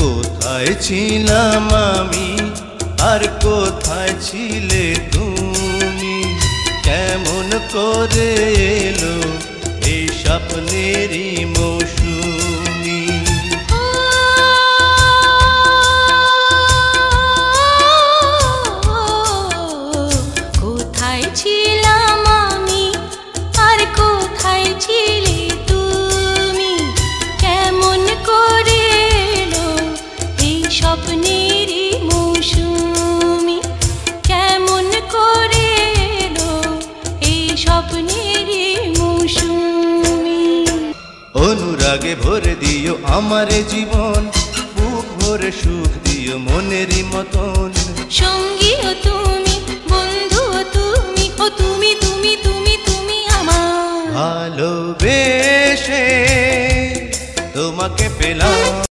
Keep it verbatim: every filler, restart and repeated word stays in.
কোথায় ছিলাম আমি আর কোথায় ছিলে তুমি, কেমন করে এলো এই স্বপ্নেরই মৌসুমি। কোথায় ছিলাম আমি আর কোথায় ছিলে তুমি, কেমন করে এলো এই স্বপ্নেরই মৌসুমি, কেমন করে এলো এই স্বপ্নেরই মৌসুমি। অনুরাগে ভরে দিও আমার জীবন, বুক ভরে সুখ দিও মনেরই মতন। সঙ্গীও তুমি, বন্ধুও তুমি, ও তুমি তুমি তুমি তুমি আমার। ভালোবেসে তোমাকে পেলাম।